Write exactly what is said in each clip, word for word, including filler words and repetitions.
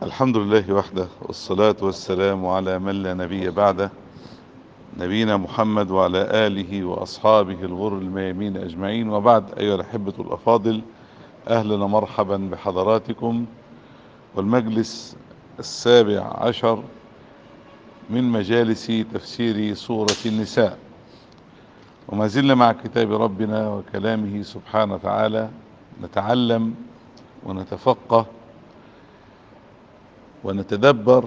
الحمد لله وحده، والصلاة والسلام على من لا نبي بعده، نبينا محمد وعلى آله وأصحابه الغر الميامين أجمعين. وبعد، أيها الأحبة الأفاضل، أهلا مرحبا بحضراتكم، والمجلس السابع عشر من مجالس تفسير سورة النساء، وما زلنا مع كتاب ربنا وكلامه سبحانه وتعالى، نتعلم ونتفقه ونتدبر،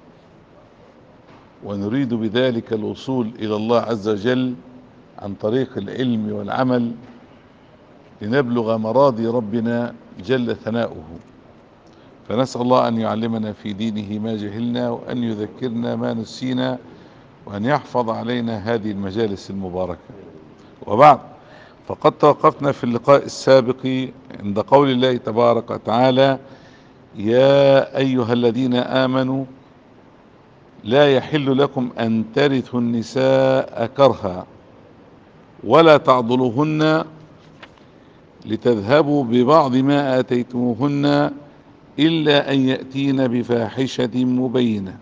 ونريد بذلك الوصول إلى الله عز وجل عن طريق العلم والعمل، لنبلغ مراضي ربنا جل ثناؤه. فنسأل الله أن يعلمنا في دينه ما جهلنا، وأن يذكرنا ما نسينا، وأن يحفظ علينا هذه المجالس المباركة. وبعد، فقد توقفنا في اللقاء السابق عند قول الله تبارك وتعالى: يا أيها الذين آمنوا لا يحل لكم أن ترثوا النساء كرها ولا تعضلوهن لتذهبوا ببعض ما آتيتموهن إلا أن يأتين بفاحشة مبينة.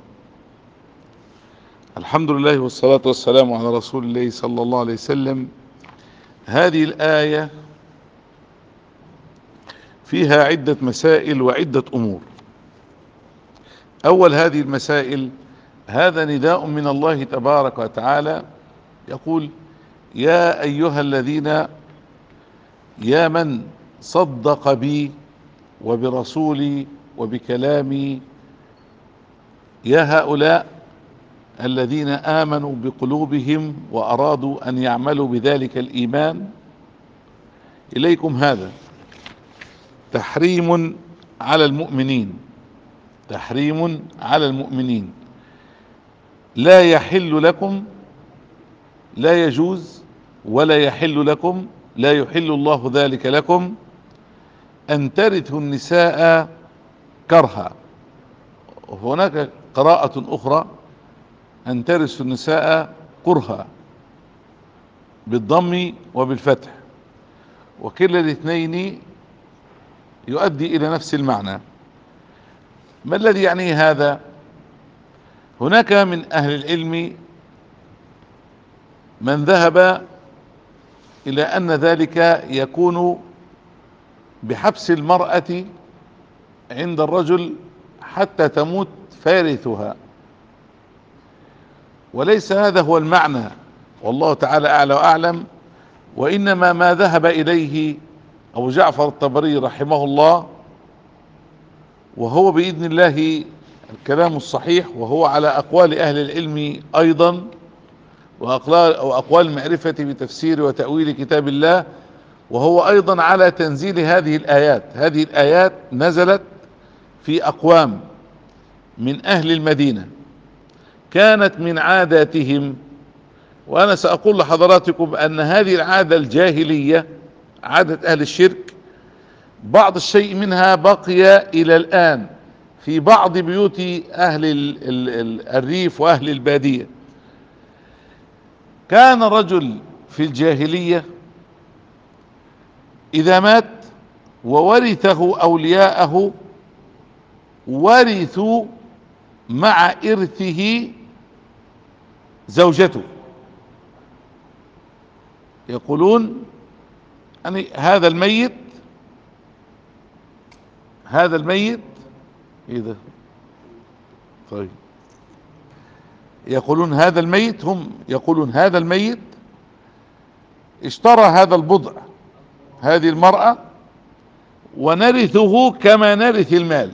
الحمد لله والصلاة والسلام على رسول الله صلى الله عليه وسلم. هذه الآية فيها عدة مسائل وعدة أمور. أول هذه المسائل، هذا نداء من الله تبارك وتعالى يقول: يا أيها الذين، يا من صدق بي وبرسولي وبكلامي، يا هؤلاء الذين آمنوا بقلوبهم وأرادوا أن يعملوا بذلك الإيمان، إليكم هذا تحريم على المؤمنين، تحريم على المؤمنين. لا يحل لكم، لا يجوز ولا يحل لكم، لا يحل الله ذلك لكم أن ترثوا النساء كرها. هناك قراءة أخرى: أن ترثوا النساء كرها، بالضم وبالفتح، وكلا الاثنين يؤدي إلى نفس المعنى. ما الذي يعنيه هذا؟ هناك من أهل العلم من ذهب إلى أن ذلك يكون بحبس المرأة عند الرجل حتى تموت فيرثها، وليس هذا هو المعنى، والله تعالى أعلى وأعلم. وإنما ما ذهب إليه أبو جعفر الطبري رحمه الله، وهو بإذن الله الكلام الصحيح، وهو على أقوال أهل العلم أيضا، وأقوال المعرفة بتفسير وتأويل كتاب الله، وهو أيضا على تنزيل هذه الآيات. هذه الآيات نزلت في أقوام من أهل المدينة كانت من عاداتهم، وأنا سأقول لحضراتكم أن هذه العادة الجاهلية، عادة أهل الشرك، بعض الشيء منها بقي إلى الآن في بعض بيوت أهل الريف وأهل البادية. كان رجل في الجاهلية إذا مات وورثه أولياءه، ورثوا مع إرثه زوجته. يقولون يعني هذا الميت، هذا الميت ايه ده؟ طيب، يقولون هذا الميت، هم يقولون هذا الميت اشترى هذا البضع، هذه المرأة، ونرثه كما نرث المال.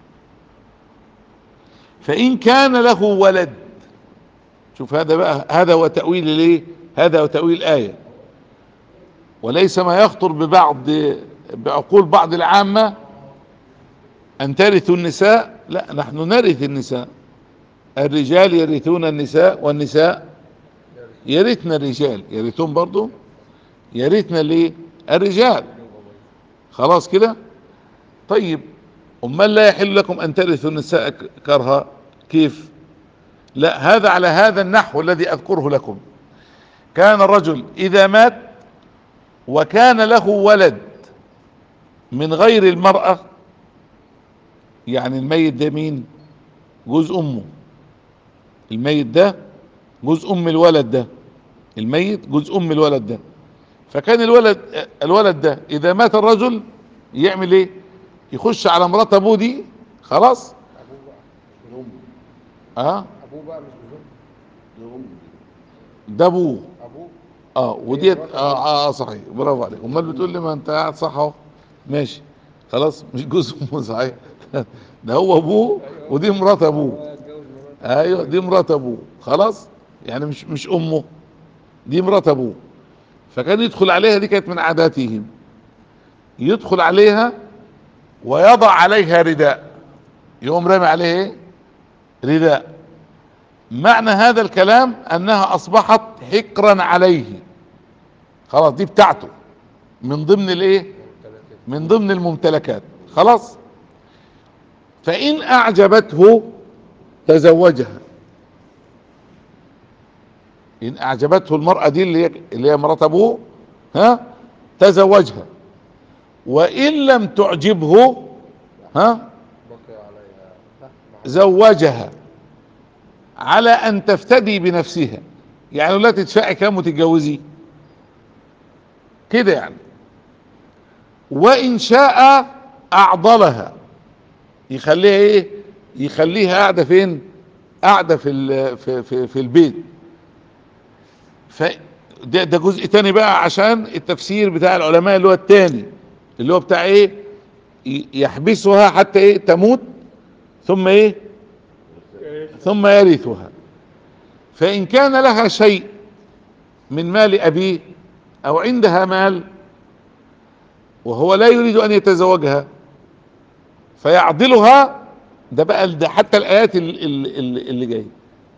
فإن كان له ولد، شوف هذا بقى، هذا هو تأويل ليه، هذا هو تأويل الآية، وليس ما يخطر ببعض بعقول بعض العامة أن ترثوا النساء. لا، نحن نرث النساء، الرجال يرثون النساء، والنساء يرثن الرجال، يرثون برضو، يرثن ليه الرجال. خلاص كده؟ طيب، أمال لا يحل لكم أن ترثوا النساء كرها، كيف؟ لا، هذا على هذا النحو الذي أذكره لكم. كان الرجل إذا مات وكان له ولد من غير المرأة، يعني الميت ده مين؟ جوز امه. الميت ده جوز ام الولد ده، الميت جوز ام الولد ده. فكان الولد الولد ده اذا مات الرجل يعمل ايه؟ يخش على مرات ابوه دي، خلاص. ابوه بقى مش من امه. اه ابوه بقى مش من امه، من امه. ده ابوه. ابوه. اه هي وديت مرات اه, ابوه. آه, اه صحيح، برافو عليك. امال بتقول لي ما انت قاعد صح اهو. ماشي خلاص، مش جوز امه صحيح. ده هو ابوه ايوه هو ودي كده. مرات هو ابوه. اتجوز مرات ايوه ابوه. دي مرات ابوه، خلاص. يعني مش مش امه، دي مرات ابوه. فكان يدخل عليها، دي كانت من عاداتهم، يدخل عليها ويضع عليها رداء، يقوم رامي عليه ايه؟ رداء. معنى هذا الكلام انها اصبحت حكرا عليه، خلاص دي بتاعته، من ضمن الايه؟ ممتلكات. من ضمن الممتلكات، خلاص. فان اعجبته تزوجها. ان اعجبته المرأة دي اللي هي اللي هي مرات ابوه، ها، تزوجها. وان لم تعجبه، ها، بقي عليها تحت مع زوجها على ان تفتدي بنفسها. يعني لا تدفعي كام وتتجوزي كده يعني. وان شاء اعضلها، يخليها ايه؟ يخليها قاعده فين؟ قاعده في ال- في في, في البيت. ف ده, ده جزء تاني بقى عشان التفسير بتاع العلماء اللي هو التاني، اللي هو بتاع ايه؟ ي- يحبسها حتى ايه؟ تموت، ثم ايه؟ ثم يرثها. فان كان لها شيء من مال ابيه او عندها مال وهو لا يريد ان يتزوجها فيعضلها. ده بقى ده حتى الايات اللي, اللي, اللي جايه.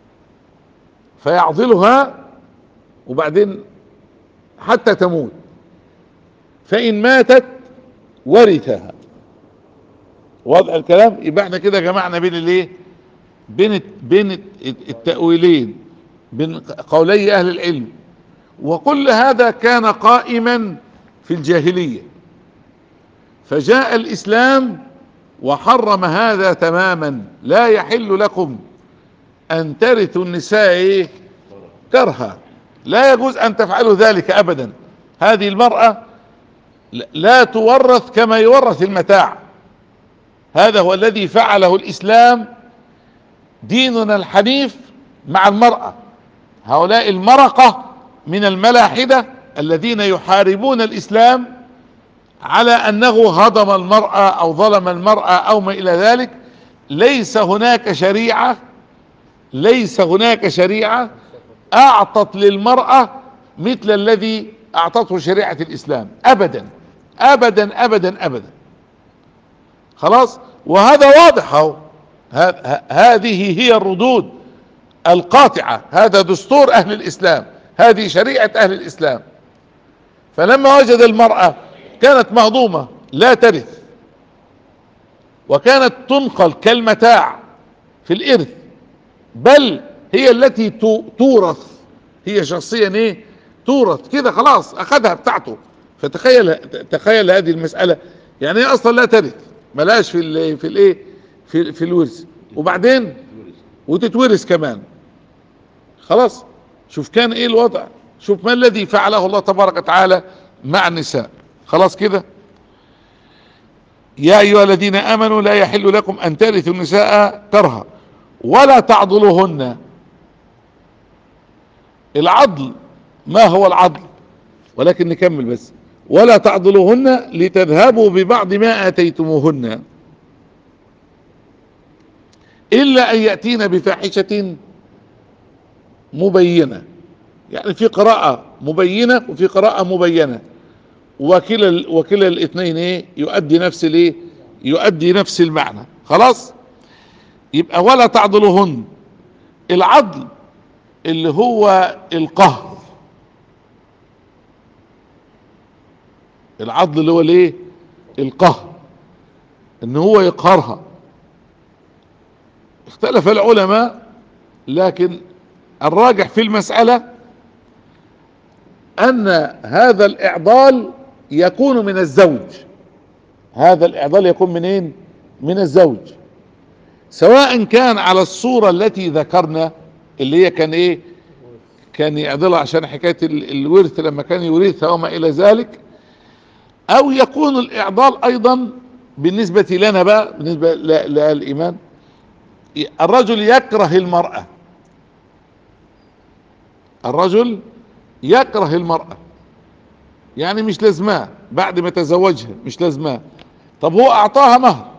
فيعضلها وبعدين حتى تموت، فان ماتت ورثها. وضع الكلام. يبقى احنا كده جمعنا بين الايه؟ بين بين التأويلين، بين قولي اهل العلم. وكل هذا كان قائما في الجاهلية، فجاء الاسلام وحرم هذا تماما. لا يحل لكم ان ترثوا النساء ايه؟ كرها. لا يجوز ان تفعلوا ذلك ابدا. هذه المرأة لا تورث كما يورث المتاع. هذا هو الذي فعله الاسلام، ديننا الحنيف مع المرأة. هؤلاء المرقة من الملاحدة الذين يحاربون الاسلام على انه هضم المرأة او ظلم المرأة او ما الى ذلك. ليس هناك شريعة، ليس هناك شريعة اعطت للمرأة مثل الذي اعطته شريعة الاسلام، ابدا ابدا ابدا ابدا. خلاص. وهذا واضح اهو. ه- هذه هي الردود القاطعة، هذا دستور اهل الاسلام، هذه شريعة اهل الاسلام. فلما وجد المرأة كانت مهضومة لا ترث، وكانت تنقل كالمتاع في الارث، بل هي التي تو- تورث، هي شخصيا ايه؟ تورث كده، خلاص اخذها بتاعته. فتخيل، تخيل هذه المسألة. يعني هي اصلا لا ترث، ملاش في ال في الايه في, في الورث، وبعدين وتتورث كمان. خلاص. شوف كان ايه الوضع، شوف ما الذي فعله الله تبارك وتعالى مع النساء. خلاص كده. يا ايها الذين امنوا لا يحل لكم ان ترثوا النساء كرها ولا تعضلوهن. العضل، ما هو العضل؟ ولكن نكمل بس. ولا تعضلوهن لتذهبوا ببعض ما اتيتموهن الا ان ياتين بفاحشة مبينة. يعني في قراءة مبينة وفي قراءة مبينة، وكلا وكلا الاثنين ايه؟ يؤدي نفس الايه؟ يؤدي نفس المعنى. خلاص. يبقى ولا تعضلوهن. العضل اللي هو القهر، العضل اللي هو الايه؟ القهر، ان هو يقهرها. اختلف العلماء، لكن الراجح في المسألة ان هذا الاعضال يكون من الزوج. هذا الاعضال يكون منين؟ من الزوج. سواء كان على الصورة التي ذكرنا اللي هي كان ايه، كان يعضلها عشان حكاية ال- الورث لما كان يورثها وما الى ذلك، او يكون الاعضال ايضا بالنسبة لنا بقى، بالنسبة ل- للايمان، الرجل يكره المرأة، الرجل يكره المرأة، يعني مش لازماه بعد ما تزوجها، مش لازماه. طب هو اعطاها مهر،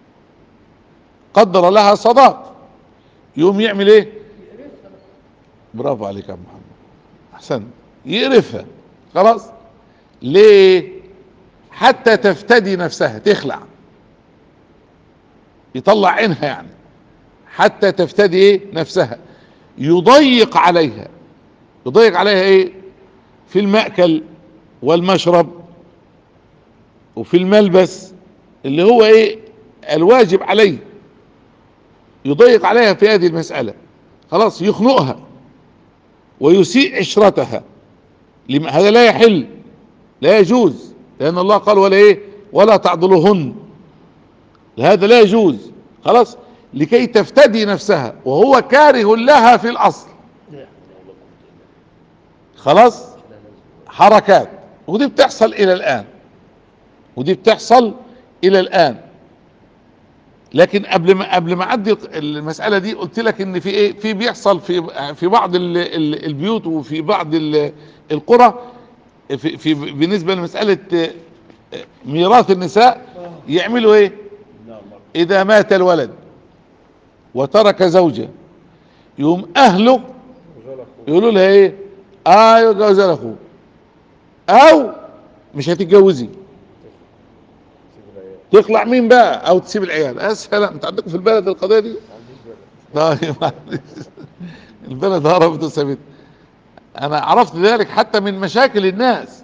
قدر لها صداق، يقوم يعمل ايه؟ برافو عليك يا أبو محمد، احسن، يقرفها. خلاص، ليه؟ حتى تفتدي نفسها، تخلع، يطلع عينها يعني، حتى تفتدي ايه نفسها، يضيق عليها. يضيق عليها ايه؟ في المأكل والمشرب وفي الملبس، اللي هو ايه الواجب عليه، يضيق عليها في هذه المسألة. خلاص، يخنقها ويسيء عشرتها. لما هذا لا يحل، لا يجوز، لأن الله قال ولا ايه، ولا تعضلوهن، هذا لا يجوز. خلاص، لكي تفتدي نفسها وهو كاره لها في الأصل. خلاص، حركات، ودي بتحصل إلى الآن، ودي بتحصل إلى الآن. لكن قبل ما قبل ما اعدي المساله دي، قلت لك ان في ايه، في بيحصل في في بعض ال- ال- البيوت وفي بعض ال- القرى، في, في بالنسبه لمساله ميراث النساء، يعملوا ايه؟ اذا مات الولد وترك زوجه، يقوم اهله يقولوا لها ايه؟ اه جوز اخوه، او مش هتتجوزي، تخلع مين بقى، او تسيب العيال. اسهل، انت عندكم في البلد القضيه دي؟ طيب معلش. البلد هربت وسابت. انا عرفت ذلك حتى من مشاكل الناس،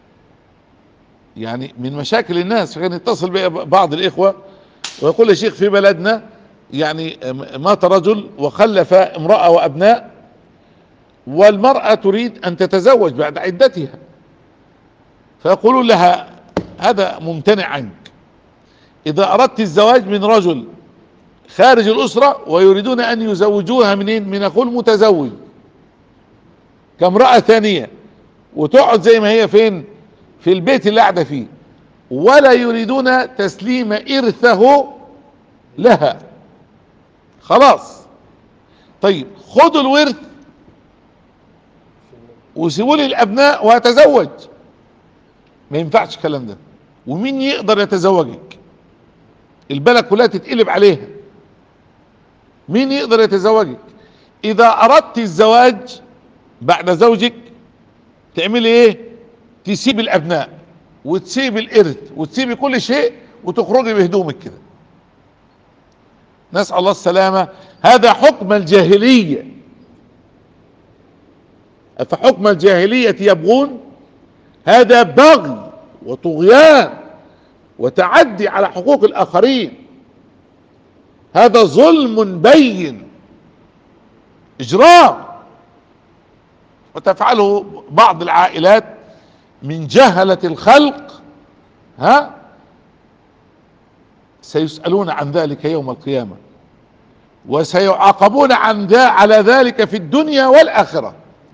يعني من مشاكل الناس. فكان يتصل بي بعض الاخوة ويقول يا شيخ في بلدنا يعني مات رجل وخلف امرأة وابناء، والمرأة تريد ان تتزوج بعد عدتها، فيقولون لها هذا ممتنع عنك، اذا اردت الزواج من رجل خارج الاسرة ويريدون ان يزوجوها منين؟ من اخوه المتزوج كامرأة ثانية، وتقعد زي ما هي فين؟ في البيت اللي قاعدة فيه، ولا يريدون تسليم ارثه لها. خلاص، طيب خدوا الورث وسيبوا لي الابناء واتزوج. ما ينفعش الكلام ده. ومين يقدر يتزوجك؟ البلد كلها تتقلب عليها. مين يقدر يتزوجك؟ اذا اردت الزواج بعد زوجك تعملي ايه؟ تسيب الابناء وتسيب الارث وتسيب كل شيء وتخرجي بهدومك كده. نسأل الله السلامة. هذا حكم الجاهلية. أفحكم الجاهلية يبغون؟ هذا بغي وطغيان وتعدي على حقوق الآخرين، هذا ظلم بين، إجرام. وتفعله بعض العائلات من جهلة الخلق، ها، سيسألون عن ذلك يوم القيامة، وسيعاقبون عن ذا على ذلك في الدنيا والآخرة.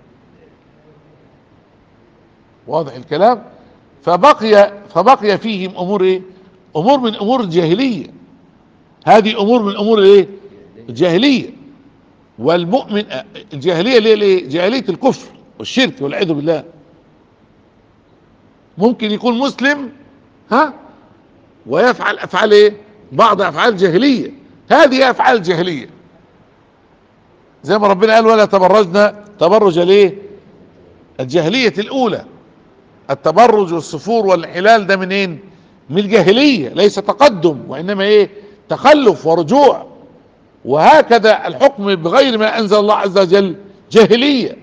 واضح الكلام؟ فبقي فبقي فيهم امور ايه؟ امور من امور الجاهلية. هذه امور من امور ايه؟ الجاهلية. والمؤمن الجاهلية ليه؟ ليه؟ جاهلية الكفر والشرك والعياذ بالله. ممكن يكون مسلم، ها، ويفعل افعال ايه؟ بعض افعال جاهلية. هذه افعال جاهلية، زي ما ربنا قال ولا تبرجنا تبرج ليه؟ الجاهلية الاولى. التبرج والسفور والانحلال ده منين؟ من الجاهلية، ليس تقدم، وانما ايه؟ تخلف ورجوع. وهكذا الحكم بغير ما انزل الله عز وجل جاهلية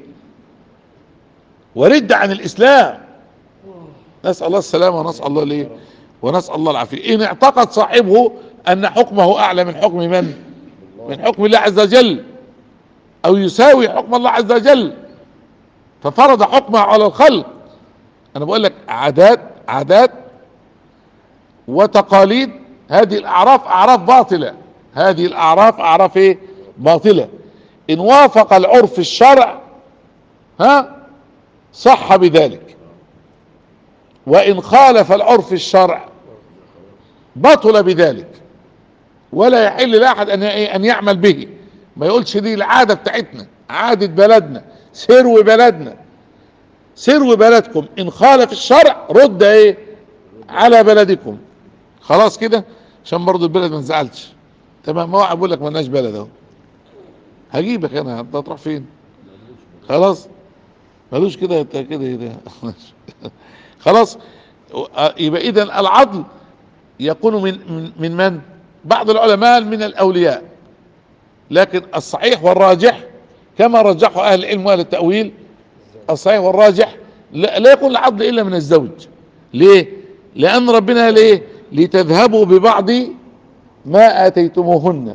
ورد عن الاسلام. نسأل الله السلامة ونسأل الله ليه ونسأل الله العافية. ان اعتقد صاحبه ان حكمه اعلى من حكم من؟ من حكم الله عز وجل، او يساوي حكم الله عز وجل، ففرض حكمه على الخلق. انا بقول لك عادات عادات وتقاليد، هذه الاعراف اعراف باطلة، هذه الاعراف اعراف ايه؟ باطلة. ان وافق العرف الشرع ها صح بذلك، وان خالف العرف الشرع بطل بذلك، ولا يحل لاحد ان ايه ان يعمل به. ما يقولش دي العادة بتاعتنا، عادة بلدنا، سرو بلدنا، سرو بلدكم، ان خالف الشرع رد ايه على بلدكم. خلاص كده عشان برضو البلد ما تزعلش. تمام. ما هو بقول لك مالناش بلد اهو، هجيبك انا، انت هتروح فين؟ خلاص مالوش كده كده كده خلاص. يبقى اذا العدل يكون من من من من؟ بعض العلماء من الاولياء، لكن الصحيح والراجح كما رجحه اهل العلم واهل التأويل، الصحيح والراجح لا, لا يكون العدل الا من الزوج. ليه؟ لان ربنا ليه؟ لتذهبوا ببعض ما اتيتموهن.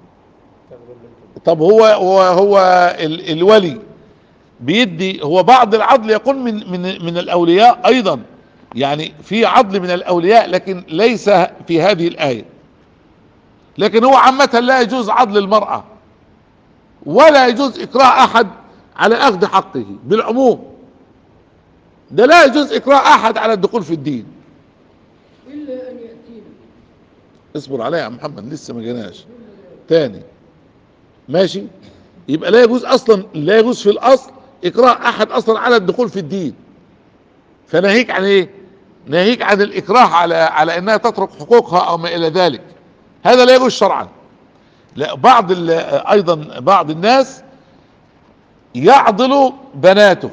طب هو هو هو ال الولي بيدي، هو بعض العدل يكون من من من الاولياء ايضا، يعني في عدل من الاولياء لكن ليس في هذه الايه. لكن هو عامة لا يجوز عدل المرأة، ولا يجوز اكراه احد على اخذ حقه بالعموم. ده لا يجوز اكراه احد على الدخول في الدين إلا أن يأتينا. اصبر عليا يا محمد لسه ما جيناش تاني. ماشي. يبقى لا يجوز اصلا، لا يجوز في الاصل اكراه احد اصلا على الدخول في الدين. فناهيك عن ايه؟ ناهيك عن الاكراه على على انها تترك حقوقها او ما الى ذلك، هذا لا يجوز شرعا. لا، بعض ايضا بعض الناس يعضل بناته،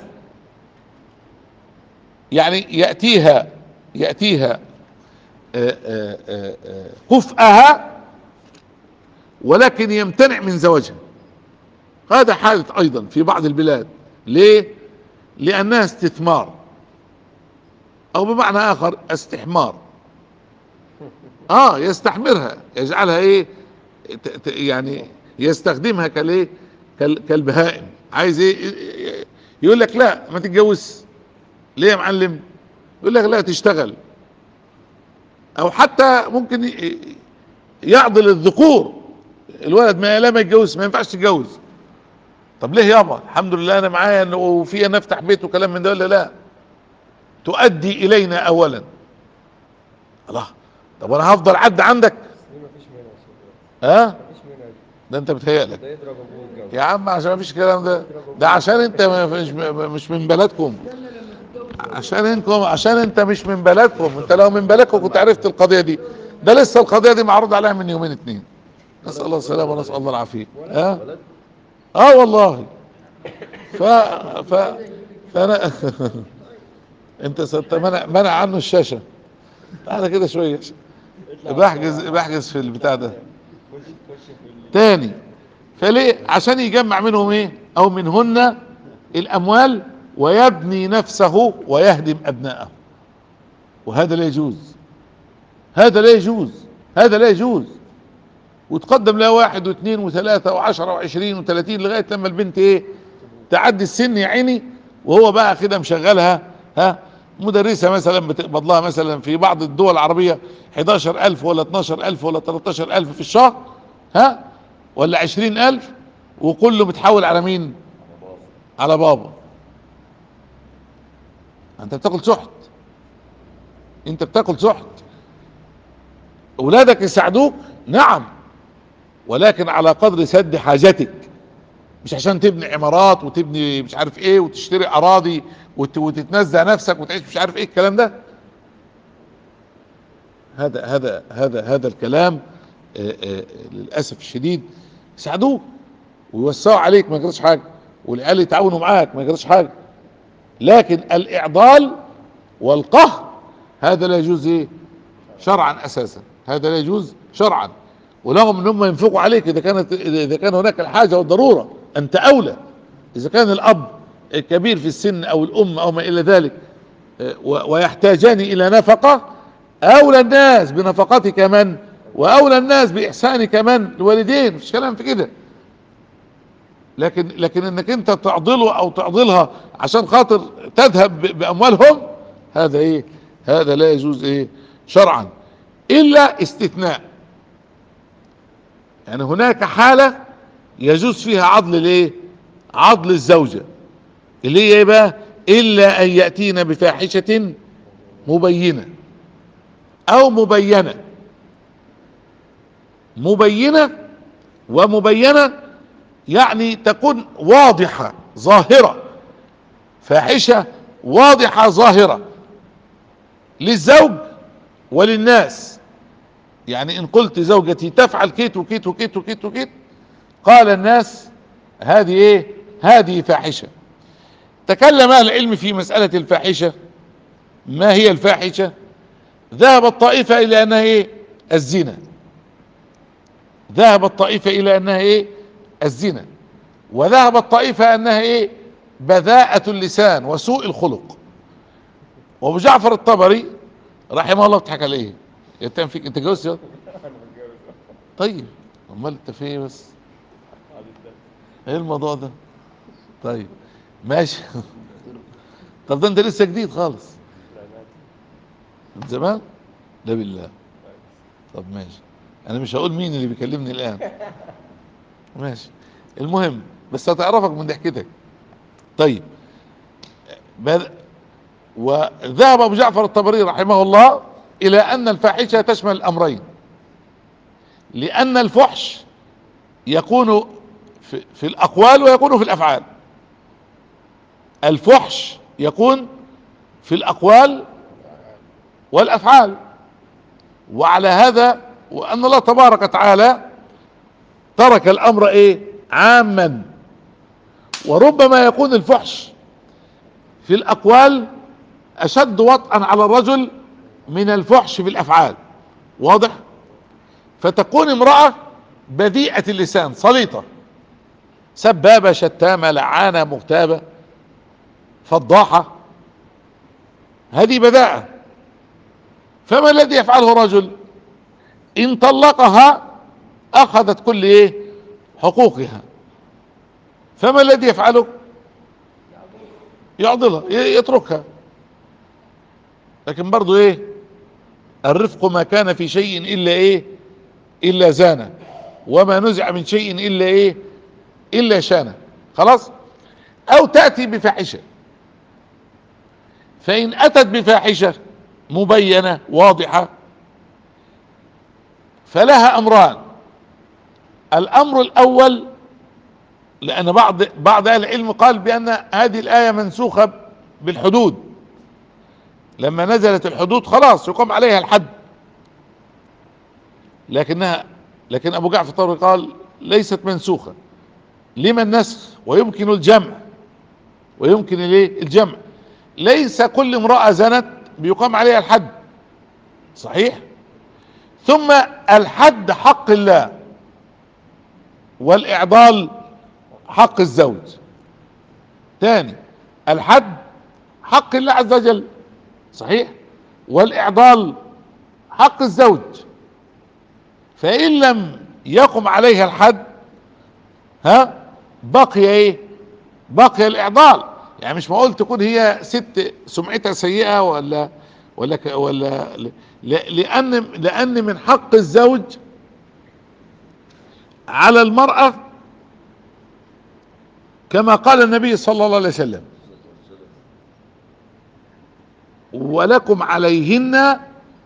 يعني يأتيها يأتيها آه، آه، آه، آه، كفءها ولكن يمتنع من زواجها. هذا حادث ايضا في بعض البلاد. ليه؟ لانها استثمار، او بمعنى اخر استحمار. اه يستحمرها، يجعلها ايه ت- ت- يعني يستخدمها كالايه كال- كالبهائم. عايز ايه؟ يقول لك لا ما تتجوز. ليه يا معلم؟ يقول لك لا تشتغل. او حتى ممكن ي- يعضل الذكور، الولد ما لا ما يتجوز، ما ينفعش تتجوز. طب ليه يابا؟ الحمد لله انا معايا إنه وفي انا افتح بيت وكلام من ده، ولا لا؟ تؤدي الينا اولا. الله. طب وانا هفضل عد عندك؟ دي مفيش منها يا شباب. ها؟ مفيش منها دي. ده انت بتهيألك ده يضرب ابوه الجو. يا عم، عشان ما فيش الكلام ده. ده عشان انت ما- مش مش من بلدكم، عشان انتم عشان انت مش من بلدكم. انت لو من بلدكم كنت عرفت القضية دي. ده لسه القضية دي معروض عليها من يومين اتنين. نسأل الله السلامة ونسأل الله العافية. ها؟ اه والله. ف ف فانا انت ست منع منع عنه الشاشة. تعالى كده شوية، بحجز بحجز في البتاع ده تاني. فليه؟ عشان يجمع منهم ايه او منهن الاموال ويبني نفسه ويهدم ابناءه. وهذا لا يجوز، هذا لا يجوز، هذا لا يجوز. وتقدم لها واحد واثنين وثلاثة وعشرة وعشرين وثلاثين لغاية لما البنت ايه تعدي السن يا عيني، وهو بقى كده مشغلها ها مدرسة مثلا بتقبض لها مثلا في بعض الدول العربية حداشر الف ولا اتناشر الف ولا تلتاشر الف في الشهر، ها، ولا عشرين الف، وكله بتحول على مين؟ على بابا. انت بتاكل سحت، انت بتاكل سحت. اولادك يساعدوك نعم، ولكن على قدر سد حاجتك، مش عشان تبني عمارات وتبني مش عارف ايه وتشتري اراضي وت- وتتنزه نفسك وتعيش مش عارف ايه الكلام ده. هذا هذا هذا هذا الكلام آه، آه، للاسف الشديد. يساعدوك ويوسعوا عليك ما يجراش حاجه، والعيال يتعاونوا معاك ما يجراش حاجه، لكن الاعضال والقهر هذا لا يجوز ايه شرعا اساسا. هذا لا يجوز شرعا. ولهم ان هم ينفقوا عليك اذا كانت اذا كان هناك الحاجه والضروره، انت اولى. اذا كان الاب كبير في السن او الام او ما الى ذلك آه، و- ويحتاجان الى نفقه، اولى الناس بنفقتك من؟ واولى الناس باحسانك من؟ الوالدين. مفيش كلام في كده. لكن لكن انك انت تعضله او تعضلها عشان خاطر تذهب ب- باموالهم، هذا ايه؟ هذا لا يجوز ايه شرعا، الا استثناء. يعني هناك حالة يجوز فيها عضل الايه؟ عضل الزوجة، اللي هي ايه بقى؟ الا ان يأتين بفاحشة مبينة او مبينة. مبينة ومبينة يعني تكون واضحة ظاهرة، فاحشة واضحة ظاهرة للزوج وللناس. يعني ان قلت زوجتي تفعل كيت وكيت وكيت وكيت وكيت، قال الناس هذه ايه؟ هذه فاحشة. تكلم اهل العلم في مسألة الفاحشة. ما هي الفاحشة؟ ذهبت طائفة الى انها ايه؟ الزنا. ذهبت طائفة الى انها ايه؟ الزنا. وذهبت طائفة انها ايه؟ بذاءة اللسان وسوء الخلق. وابو جعفر الطبري رحمه الله، بتضحك على ايه؟ يتم فيك انت جوز يا طيب، امال انت في ايه بس؟ ايه الموضوع ده؟ طيب ماشي. طب ده انت لسه جديد خالص من زمان؟ لا بالله. طب ماشي، انا مش هقول مين اللي بيكلمني الان. ماشي، المهم بس هتعرفك من ضحكتك. طيب، بل وذهب ابو جعفر الطبري رحمه الله الى ان الفاحشة تشمل الامرين، لان الفحش يكون في, في الاقوال ويكون في الافعال. الفحش يكون في الاقوال والافعال. وعلى هذا وان الله تبارك وتعالى ترك الامر ايه؟ عاما. وربما يكون الفحش في الاقوال اشد وطئا على الرجل من الفحش في الافعال. واضح؟ فتكون امرأة بذيئة اللسان صليطة، سبابة شتامة لعانة مغتابة فضاحة، هذه بذاءة. فما الذي يفعله رجل؟ ان طلقها اخذت كل ايه؟ حقوقها. فما الذي يفعله؟ يعضلها، يتركها. لكن برضو ايه؟ الرفق ما كان في شيء الا ايه؟ الا زانه، وما نزع من شيء الا ايه؟ الا شانه. خلاص. او تأتي بفاحشة، فان اتت بفاحشة مبينة واضحة فلها امران. الامر الاول، لان بعض بعض اهل العلم قال بان هذه الاية منسوخة بالحدود، لما نزلت الحدود خلاص يقام عليها الحد. لكنها لكن ابو جعفر الطبري قال ليست منسوخة. لما النسخ؟ ويمكن الجمع، ويمكن الايه؟ الجمع. ليس كل امرأة زنت بيقام عليها الحد، صحيح؟ ثم الحد حق الله، والاعضال حق الزوج. تاني، الحد حق الله عز وجل، صحيح؟ والاعضال حق الزوج. فان لم يقم عليها الحد، ها، بقي ايه؟ بقي الاعضال. يعني مش معقول تكون هي ست سمعتها سيئة ولا ولا ك- ولا ل- لان لان من حق الزوج على المرأة كما قال النبي صلى الله عليه وسلم: ولكم عليهن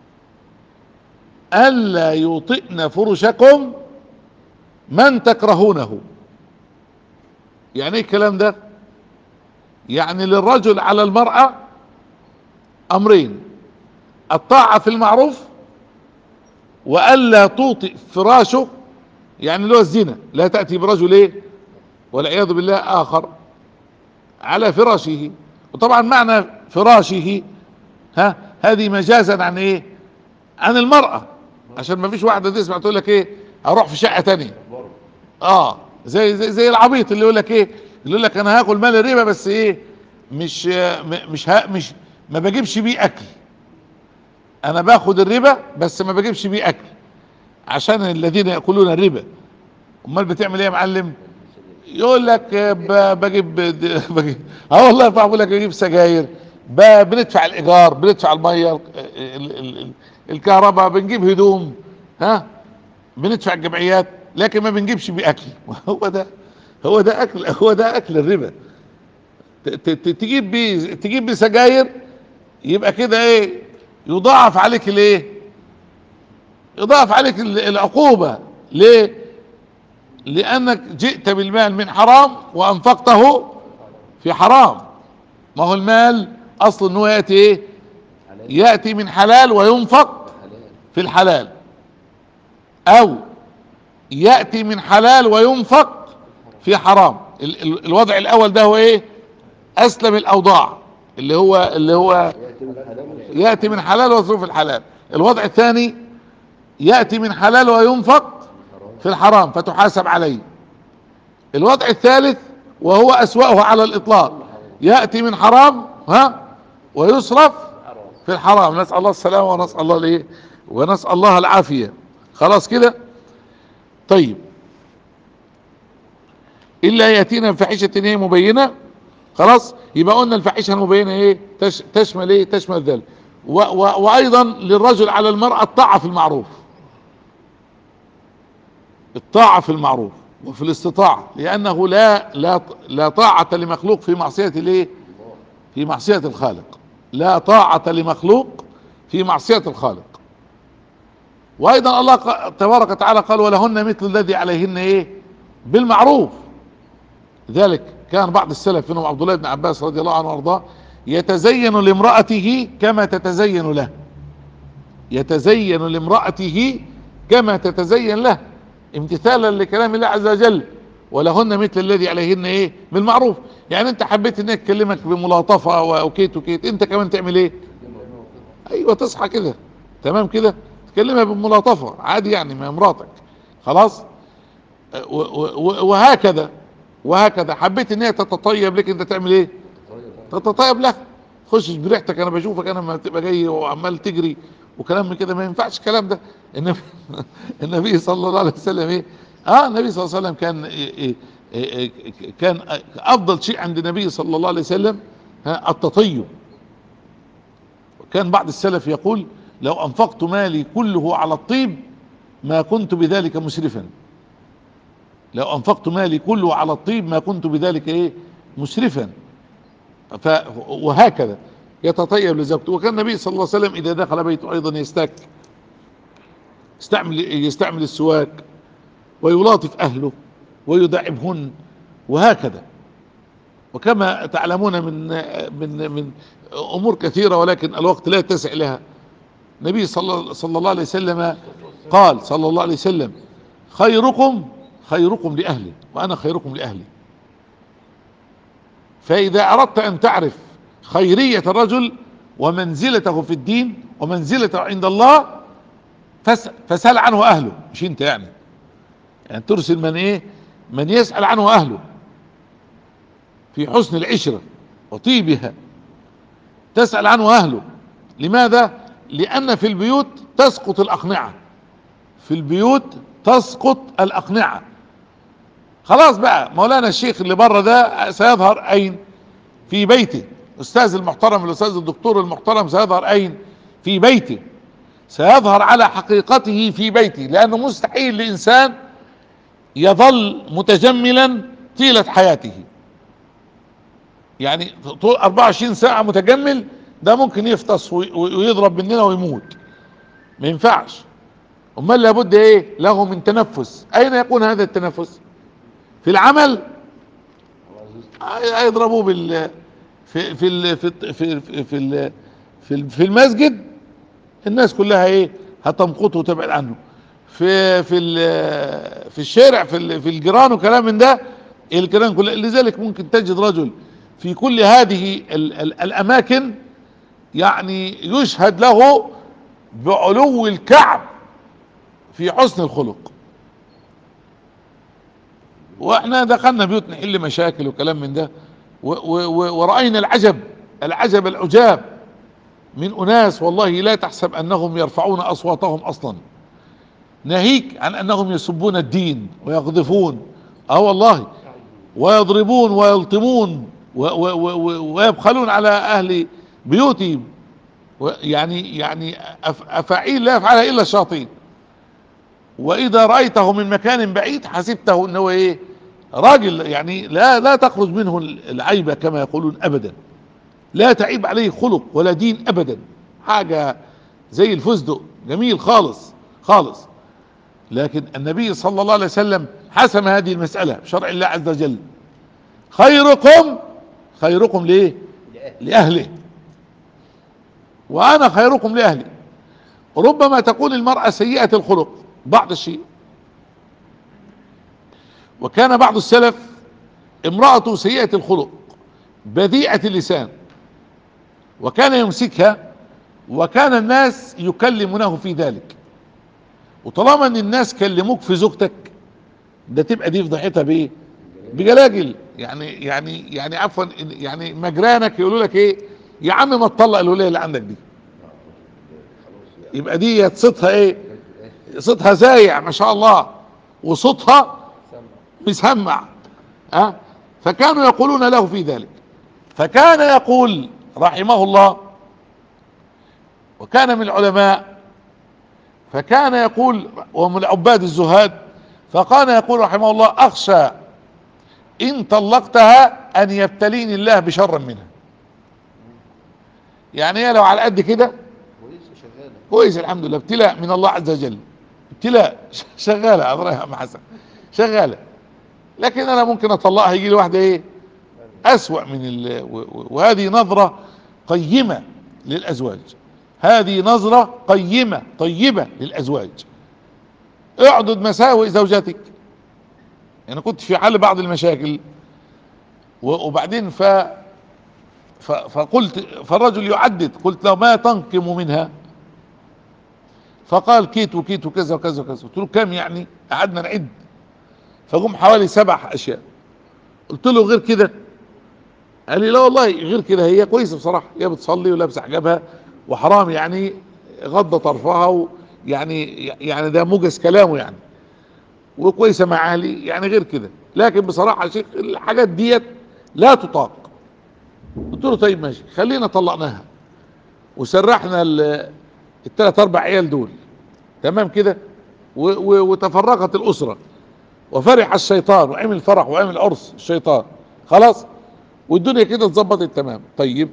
ألا يطئن فرشكم من تكرهونه. يعني ايه الكلام ده؟ يعني للرجل على المرأة امرين: الطاعة في المعروف، وألا توطئ فراشه، يعني اللي هو الزنا. لا تأتي برجل ايه؟ والعياذ بالله اخر على فراشه. وطبعا معنى فراشه ها هذه مجازا عن ايه؟ عن المرأة، عشان ما فيش واحدة تسمع تقول لك ايه؟ اروح في شقة تانية. اه زي زي, زي العبيط اللي يقول لك ايه؟ اللي يقول لك انا هاكل مال الربا بس ايه؟ مش م- مش ها مش ما بجيبش بيه اكل. انا باخد الربا بس ما بجيبش بيه اكل عشان الذين ياكلون الربا. امال بتعمل ايه يا معلم؟ يقول لك ب- بجيب بجيب اه والله بقول لك بجيب سجاير، ب- بندفع الايجار، بندفع الميه، ال- ال- ال- الكهرباء، بنجيب هدوم، ها، بندفع الجمعيات. لكن ما بنجيبش بيه اكل. هو ده هو ده اكل هو ده اكل الربا. ت- ت- تجيب بيه تجيب بيه سجاير، يبقى كده ايه؟ يضاعف عليك الايه؟ يضاعف عليك ال- العقوبة. ليه؟ لانك جئت بالمال من حرام وانفقته في حرام. ما هو المال اصل انه ياتي ايه؟ ياتي من حلال وينفق في الحلال، او ياتي من حلال وينفق في حرام. ال- ال- الوضع الاول ده هو ايه؟ اسلم الاوضاع، اللي هو اللي هو ياتي من حلال ويصرف الحلال. الوضع الثاني ياتي من حلال وينفق في الحرام فتحاسب عليه. الوضع الثالث وهو اسوأه على الاطلاق، ياتي من حرام ها ويصرف في الحرام. نسأل الله السلامة ونسأل الله الايه ونسأل الله العافية. خلاص كده؟ طيب، الا ياتينا بفاحشة ايه؟ مبينة. خلاص، يبقى قلنا الفاحشة المبينة ايه؟ تش تشمل ايه؟ تشمل ذلك. و و وايضا للرجل على المرأة الطاعة في المعروف، الطاعة في المعروف وفي الاستطاعة، لانه لا لا لا طاعة لمخلوق في معصية الايه؟ في معصية الخالق. لا طاعة لمخلوق في معصية الخالق. وايضا الله ق- تبارك وتعالى قال ولهن مثل الذي عليهن ايه؟ بالمعروف. ذلك كان بعض السلف منهم عبد الله بن عباس رضي الله عنه وارضاه يتزين لامرأته كما تتزين له، يتزين لامرأته كما تتزين له، امتثالا لكلام الله عز وجل. ولهن مثل الذي عليهن ايه؟ بالمعروف. يعني انت حبيت انك تكلمك بملاطفة وكيت وكيت، انت كمان تعمل ايه؟ ايوه، تصحى كده تمام كده، تكلمها بملاطفة عادي يعني مع مراتك. خلاص. و- و- وهكذا وهكذا حبيت ان هي تتطيب لك، انت تعمل ايه؟ تتطيب لها. خشش بريحتك، انا بشوفك انا لما تبقى جاي وعمال تجري وكلام من كده، ما ينفعش الكلام ده. النبي النبي صلى الله عليه وسلم ايه؟ اه النبي صلى الله عليه وسلم كان إيه إيه إيه إيه كان افضل شيء عند النبي صلى الله عليه وسلم ها التطيب. وكان بعض السلف يقول لو انفقت مالي كله على الطيب ما كنت بذلك مسرفا. لو انفقت مالي كله على الطيب ما كنت بذلك ايه؟ مسرفا. ف وهكذا يتطيب لزوجته. وكان النبي صلى الله عليه وسلم اذا دخل بيته ايضا يستك يستعمل يستعمل السواك ويلاطف اهله ويداعبهن وهكذا. وكما تعلمون من من من امور كثيره ولكن الوقت لا يتسع لها. النبي صلى صلى الله عليه وسلم قال صلى الله عليه وسلم خيركم خيركم لاهلي وانا خيركم لاهلي. فاذا اردت ان تعرف خيرية الرجل ومنزلته في الدين ومنزلته عند الله فاسأل, فاسأل عنه اهله، مش انت يعني يعني ترسل من ايه؟ من يسأل عنه اهله في حسن العشرة وطيبها. تسأل عنه اهله. لماذا؟ لان في البيوت تسقط الاقنعة، في البيوت تسقط الاقنعة. خلاص بقى مولانا الشيخ اللي بره ده سيظهر اين؟ في بيته. استاذ المحترم الاستاذ الدكتور المحترم سيظهر اين؟ في بيته. سيظهر على حقيقته في بيته، لانه مستحيل لانسان يظل متجملا طيلة حياته. يعني طول اربعة وعشرين ساعة متجمل، ده ممكن يفطس وي- ويضرب مننا ويموت. ما ينفعش. امال لابد ايه له من تنفس. اين يكون هذا التنفس؟ في العمل. هيضربوه بال في في ال في في في في ال- في ال- في المسجد. الناس كلها ايه؟ هتمقته وتبعد عنه. في في ال- في الشارع، في ال- في الجيران وكلام من ده، الجيران كلها. لذلك ممكن تجد رجل في كل هذه ال ال الاماكن يعني يشهد له بعلو الكعب في حسن الخلق. واحنا دخلنا بيوت نحل مشاكل وكلام من ده، و و و ورأينا العجب العجب العجاب من اناس والله لا تحسب انهم يرفعون اصواتهم اصلا، ناهيك عن انهم يسبون الدين ويقذفون، اه والله، ويضربون ويلطمون و و و ويبخلون على اهل بيوتهم. يعني يعني أف افاعيل لا يفعلها الا الشياطين. واذا رأيته من مكان بعيد حسبته انه ايه راجل، يعني لا لا تخرج منه العيبة كما يقولون ابدا، لا تعيب عليه خلق ولا دين ابدا، حاجة زي الفستق جميل خالص خالص. لكن النبي صلى الله عليه وسلم حسم هذه المسألة بشرع الله عز وجل، خيركم خيركم ليه؟ لأهله، وأنا خيركم لأهلي. ربما تكون المرأة سيئة الخلق بعض الشيء، وكان بعض السلف امرأته سيئة الخلق بذيئة اللسان، وكان يمسكها، وكان الناس يكلمونه في ذلك. وطالما ان الناس كلموك في زوجتك ده تبقى دي فضيحتها بايه؟ بجلاجل. يعني يعني يعني عفوا يعني مجرانك يقولوا لك ايه يا عم ما تطلق الوليه اللي عندك دي، يبقى دي صوتها ايه؟ صوتها زايع ما شاء الله، وصوتها مسمع. ها أه؟ فكانوا يقولون له في ذلك، فكان يقول رحمه الله، وكان من العلماء، فكان يقول ومن عباد الزهاد، فكان يقول رحمه الله اخشى ان طلقتها ان يبتليني الله بشر منها. يعني هي لو على قد كده كويس الحمد لله، ابتلاء من الله عز وجل، ابتلاء شغاله الله يا عم حسن شغاله، لكن انا ممكن اطلقها يجي لي واحده ايه اسوأ من ال... وهذه نظره قيمه للازواج، هذه نظره قيمه طيبه للازواج. اعدد مساوئ زوجتك. انا كنت في حل بعض المشاكل وبعدين ف... ف... فقلت، فالرجل يعدد، قلت له ما تنقم منها؟ فقال كيت وكيت وكذا وكذا وكذا. قلت له كم يعني؟ قعدنا نعد، فقوم حوالي سبع اشياء. قلت له غير كده؟ قال لي لا والله غير كده، هي كويسه بصراحه، هي بتصلي ولابسه حجابها وحرام يعني غض طرفها، ويعني يعني ده موجز كلامه يعني، وكويسه مع اهلي يعني غير كده، لكن بصراحه يا شيخ الحاجات ديت لا تطاق. قلت له طيب ماشي خلينا طلقناها وسرحنا الثلاث اربع عيال دول تمام كده، وتفرقت الاسره وفرح الشيطان وعمل فرح وعمل عرس الشيطان خلاص، والدنيا كده اتظبطت تمام. طيب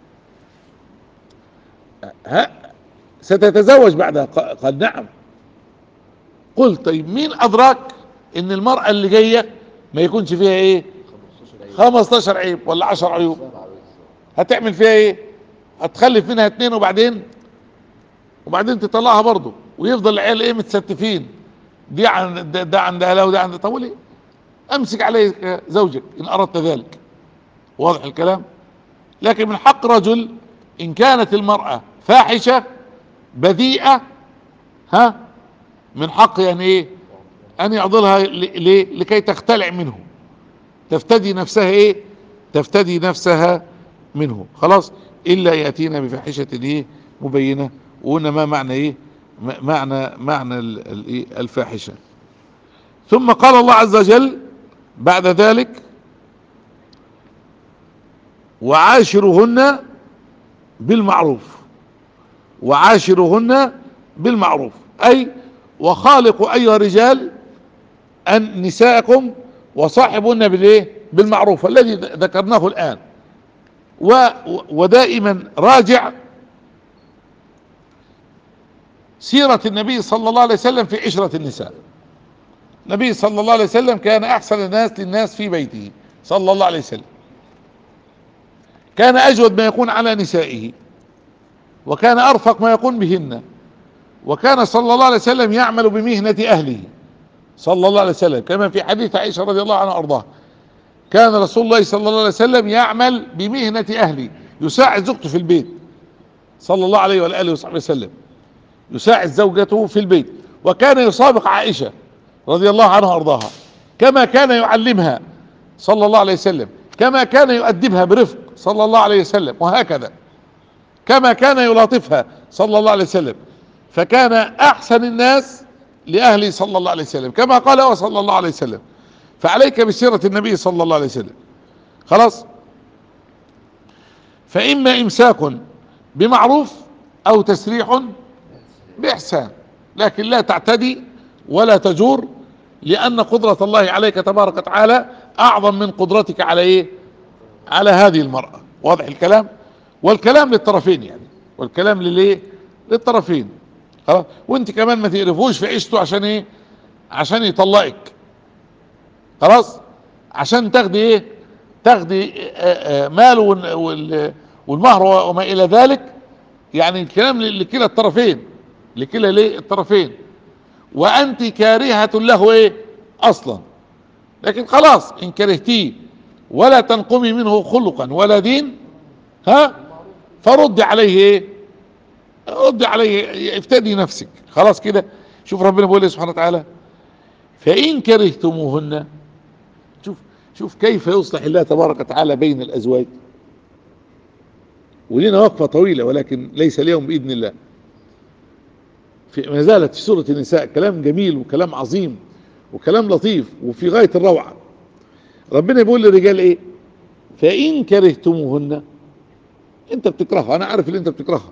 ها ستتزوج بعدها؟ قال نعم. قلت طيب مين ادراك ان المرأة اللي جاية ما يكونش فيها ايه خمستاشر عيب ولا عشر عيوب؟ هتعمل فيها ايه؟ هتخلف منها اتنين وبعدين وبعدين تطلعها برضه، ويفضل العيال ايه متستفين، دي عن ده, ده عند اهلها وده عند، طب ليه؟ امسك عليك زوجك ان اردت ذلك. واضح الكلام؟ لكن من حق رجل ان كانت المرأة فاحشة بذيئة، ها، من حق يعني ايه ان يعضلها ليه؟ لكي تختلع منه، تفتدي نفسها ايه؟ تفتدي نفسها منه. خلاص، الا ياتينا بفاحشة ايه مبينة. وقلنا ما معنى ايه معنى معنى الفاحشة. ثم قال الله عز وجل بعد ذلك وعاشرهن بالمعروف، وعاشرهن بالمعروف، اي وخالقوا ايها الرجال ان نساءكم وصاحبهن بالايه بالمعروف الذي ذكرناه الان. ودائما راجع سيرة النبي صلى الله عليه وسلم في عشرة النساء. النبي صلى الله عليه وسلم كان احسن الناس للناس في بيته صلى الله عليه وسلم، كان اجود ما يكون على نسائه، وكان ارفق ما يكون بهن، وكان صلى الله عليه وسلم يعمل بمهنة اهله صلى الله عليه وسلم، كما في حديث عائشة رضي الله عنها وارضاها، كان رسول الله صلى الله عليه وسلم يعمل بمهنة اهله، يساعد زوجته في البيت صلى الله عليه وآله وصحبه وسلم، يساعد زوجته في البيت. وكان يسابق عائشة رضي الله عنها وارضاها، كما كان يعلمها صلى الله عليه وسلم، كما كان يؤدبها برفق صلى الله عليه وسلم، وهكذا كما كان يلاطفها صلى الله عليه وسلم. فكان احسن الناس لاهله صلى الله عليه وسلم كما قال هو صلى الله عليه وسلم. فعليك بسيرة النبي صلى الله عليه وسلم. خلاص، فاما امساك بمعروف او تسريح باحسان، لكن لا تعتدي ولا تجور، لأن قدرة الله عليك تبارك وتعالى أعظم من قدرتك على إيه؟ على هذه المرأة. واضح الكلام؟ والكلام للطرفين يعني، والكلام للإيه؟ للطرفين. خلاص، وانت كمان ما تقرفوش في عيشته عشان ايه؟ عشان يطلقك. خلاص، عشان تاخدي ايه؟ تاخدي آه، آه، ماله وال- وال- والمهر وما الى ذلك. يعني الكلام لكلا الطرفين، لكلا ليه الطرفين، وانت كارهة له ايه اصلا. لكن خلاص ان كرهتيه ولا تنقمي منه خلقا ولا دين، ها، فرد عليه ايه؟ رد عليه، افتدي نفسك. خلاص كده. شوف ربنا بيقول ايه سبحانه وتعالى: فإن كرهتموهن. شوف شوف كيف يصلح الله تبارك وتعالى بين الأزواج. ولنا وقفة طويلة ولكن ليس اليوم بإذن الله. في ما زالت في سورة النساء كلام جميل وكلام عظيم وكلام لطيف وفي غاية الروعة. ربنا بيقول للرجال ايه؟ فإن كرهتموهن. انت بتكرهها، انا عارف ان انت بتكرهها،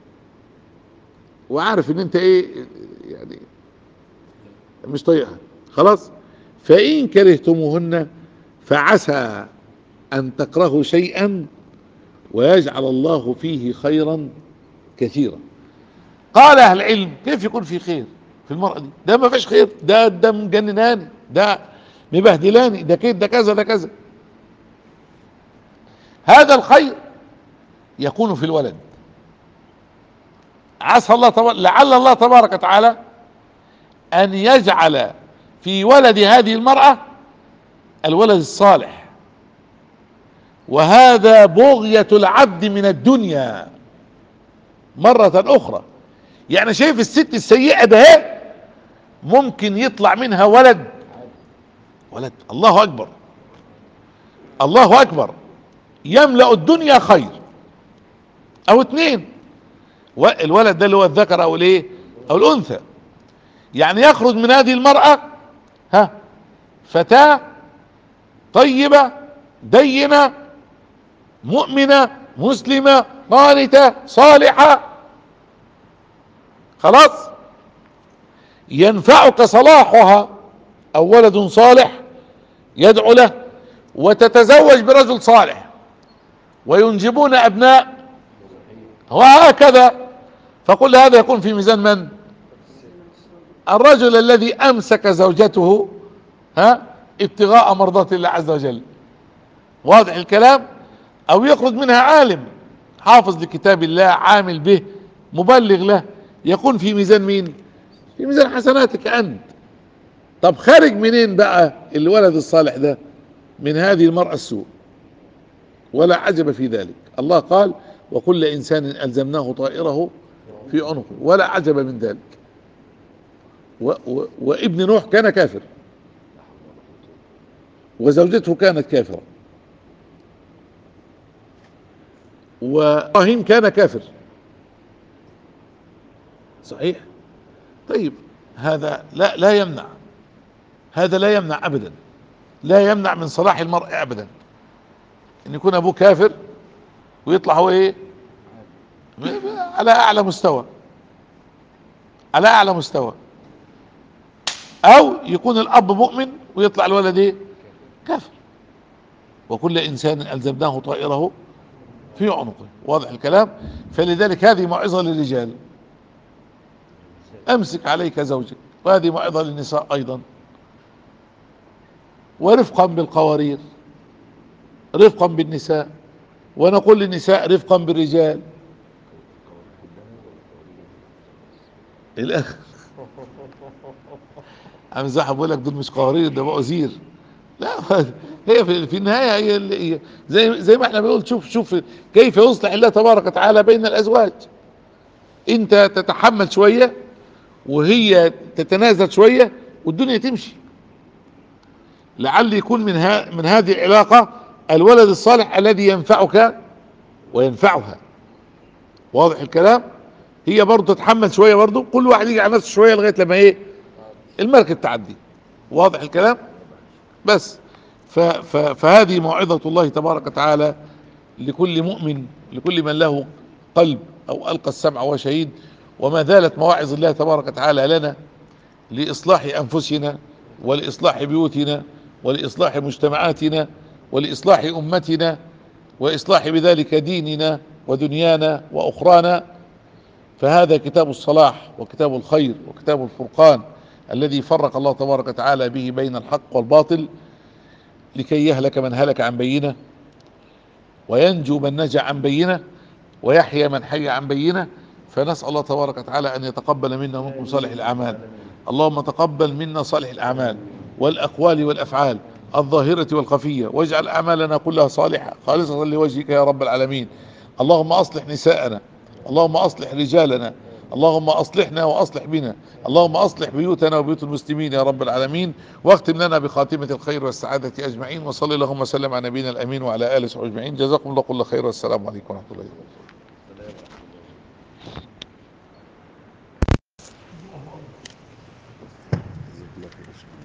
وعارف ان انت ايه يعني مش طايقها. خلاص، فإن كرهتموهن فعسى أن تكرهوا شيئا ويجعل الله فيه خيرا كثيرا. قال أهل العلم: كيف يكون في خير في المرأة دي؟ ده ما فيش خير، ده ده مجنناني، ده مبهدلاني، ده كده، ده كذا، ده كذا. هذا الخير يكون في الولد. عسى الله تبارك، لعل الله تبارك وتعالى أن يجعل في ولد هذه المرأة الولد الصالح. وهذا بغية العبد من الدنيا مرة أخرى. يعني شايف الست السيئة ده ممكن يطلع منها ولد، ولد الله أكبر، الله أكبر، يملأ الدنيا خير. أو اتنين، الولد ده اللي هو الذكر أو الايه أو الأنثى. يعني يخرج من هذه المرأة ها فتاة طيبة دينة مؤمنة مسلمة قانتة صالحة. خلاص، ينفعك صلاحها، او ولد صالح يدعو له، وتتزوج برجل صالح وينجبون ابناء، وهكذا. فكل هذا يكون في ميزان من؟ الرجل الذي امسك زوجته ها ابتغاء مرضات الله عز وجل. واضح الكلام؟ او يخرج منها عالم حافظ لكتاب الله عامل به مبلغ له، يكون في ميزان مين؟ في ميزان حسناتك انت. طب خارج منين بقى الولد الصالح ده؟ من هذه المرأة السوء. ولا عجب في ذلك. الله قال: وكل انسان الزمناه طائره في عنقه. ولا عجب من ذلك. و و وابن نوح كان كافر، وزوجته كانت كافرة، وابراهيم كان كافر. صحيح. طيب، هذا لا لا يمنع، هذا لا يمنع ابدا، لا يمنع من صلاح المرء ابدا ان يكون ابوه كافر ويطلع هو ايه على اعلى مستوى، على اعلى مستوى. او يكون الاب مؤمن ويطلع الولد ايه كافر. وكل انسان الزمناه طائره في عنقه. واضح الكلام؟ فلذلك هذه موعظة للرجال: امسك عليك زوجك. وهذه موعظة للنساء ايضا: ورفقا بالقوارير، رفقا بالنساء. ونقول للنساء رفقا بالرجال. الاخ امزح بقول لك دول مش قوارير، ده بقى زير. لا، هي في, في النهايه هي اللي زي زي ما احنا بنقول. شوف شوف كيف يصلح الله تبارك وتعالى بين الازواج. انت تتحمل شويه وهي تتنازل شويه والدنيا تمشي. لعل يكون من ها من هذه العلاقه الولد الصالح الذي ينفعك وينفعها. واضح الكلام؟ هي برضه تتحمل شويه، برضه كل واحد يجي على نفسه شويه لغايه لما ايه المركب تعدي. واضح الكلام؟ بس ف ف فهذه موعظة الله تبارك وتعالى لكل مؤمن، لكل من له قلب او القى السمع وهو شهيد. وما زالت مواعظ الله تبارك وتعالى لنا لإصلاح أنفسنا ولإصلاح بيوتنا ولإصلاح مجتمعاتنا ولإصلاح أمتنا وإصلاح بذلك ديننا ودنيانا وأخرانا. فهذا كتاب الصلاح وكتاب الخير وكتاب الفرقان الذي فرق الله تبارك وتعالى به بين الحق والباطل، لكي يهلك من هلك عن بينه وينجو من نجا عن بينه ويحيى من حي عن بينه. فنسأل الله تبارك وتعالى أن يتقبل منا ومنكم صالح الأعمال. اللهم تقبل منا صالح الأعمال والأقوال والأفعال الظاهرة والخفية، واجعل أعمالنا كلها صالحة خالصة لوجهك يا رب العالمين. اللهم أصلح نساءنا، اللهم أصلح رجالنا، اللهم أصلحنا وأصلح بنا، اللهم أصلح بيوتنا وبيوت المسلمين يا رب العالمين. واختم لنا بخاتمة الخير والسعادة أجمعين. وصلي اللهم وسلم على نبينا الأمين وعلى آله وصحبه أجمعين. جزاكم الله كل خير، والسلام عليكم ورحمة الله وبركاته.